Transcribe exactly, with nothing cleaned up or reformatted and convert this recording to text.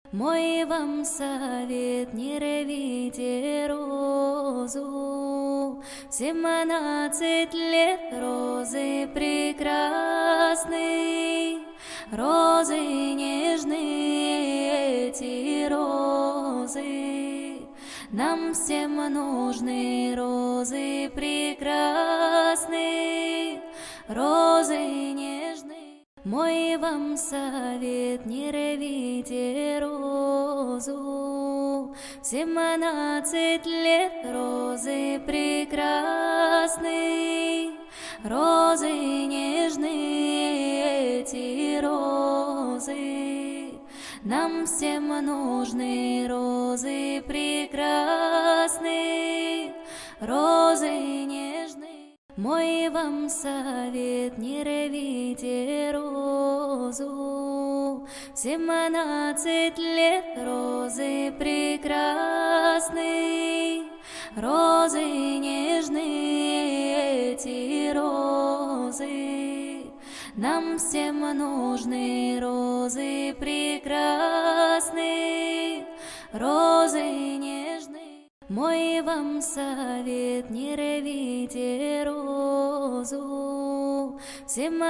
Мой вам совет: не рвите розу. В семнадцать лет розы прекрасны, розы нежные эти розы. Нам всем нужны розы прекрасные, розы нежные. Мой вам совет: не рвите розу. В семнадцать лет розы прекрасны, розы нежные эти розы. Нам всем нужны розы прекрасные, розы нежные. Мой вам совет: не рвите розу. В семнадцать лет розы прекрасны, розы нежные эти розы. Нам всем нужны розы прекрасные, розы нежные. Мой вам совет: не рвите розу. В семнадцать